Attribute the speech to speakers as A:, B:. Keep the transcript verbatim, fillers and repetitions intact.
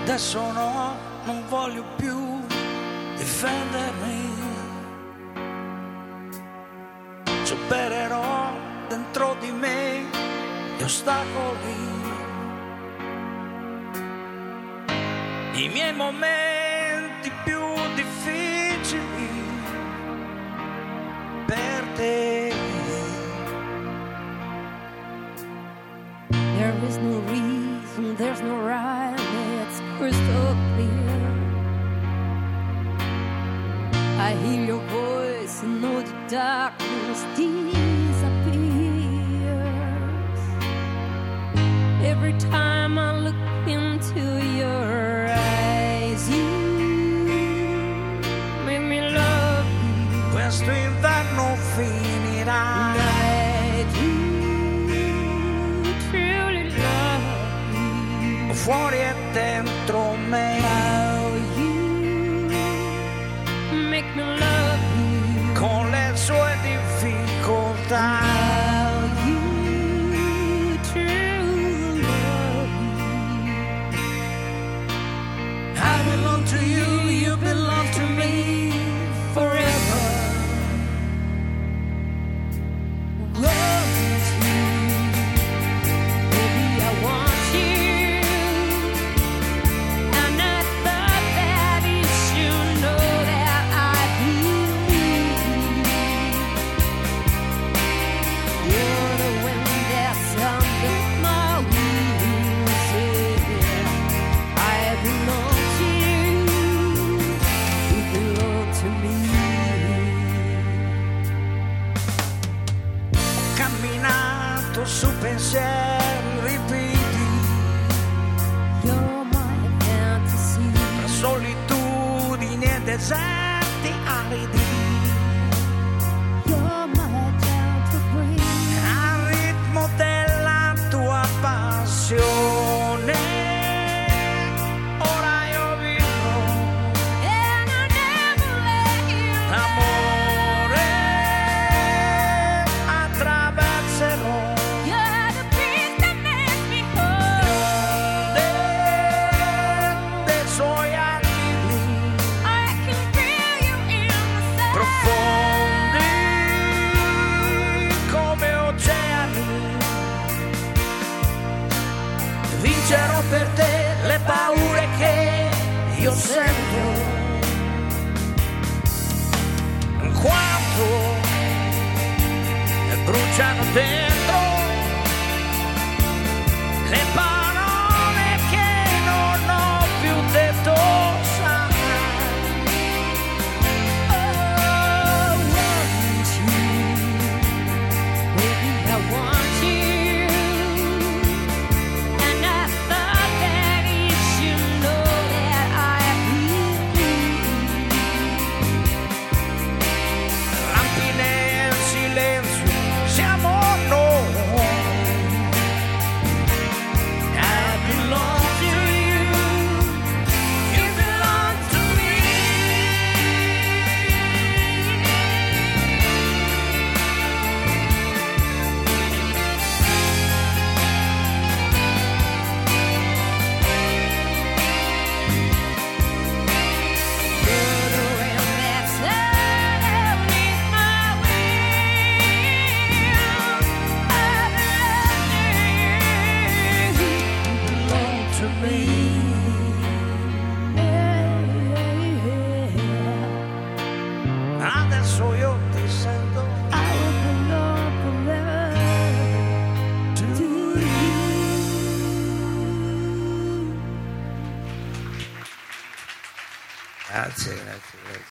A: Adesso no, non voglio più difendermi. Supererò dentro di me gli ostacoli, i miei momenti più difficili per te.
B: There is no reason, there's no rhyme, it's crystal clear. I hear your voice and know the darkness disappears. Every time I look into your eyes, you make me love you.
A: Questo inverno finirà.
B: I do truly love you.
A: Fuori e dentro me.
B: How you make me love you.
A: Con le sue difficoltà.
B: How you truly love me.
A: I belong to you, you belong to me forever.
B: Love you, baby, I want you. And I thought that you should know that I believe you're the wind that's under my wings. Yeah, I belong to you, you belong to me.
A: Ho camminato su pensieri ripeti,
B: You're my fantasy.
A: tra solitudini e deserti aridi,
B: You're my gentle breeze.
A: al ritmo della tua passione. Ora io vivo,
B: And I never let you
A: amore, attraverserò
B: You're the peace that makes me whole.
A: dei suoi attimi
B: I can feel you in the sun.
A: profondi come oceani. Vincerò per te le paure che io sento, quanto bruciano dentro le parole che non ho più detto. Sai,
B: Oh, want you, baby, I want you. And I thought that you should know that I believe
A: rampi nel silenzio, siamo noi. I belong to you, you belong to me.
B: You're the wind that's underneath my wings. I belong to you.
A: You belong to me. Adesso io ti sento.
B: I will belong forever to you.
A: Grazie, grazie, grazie.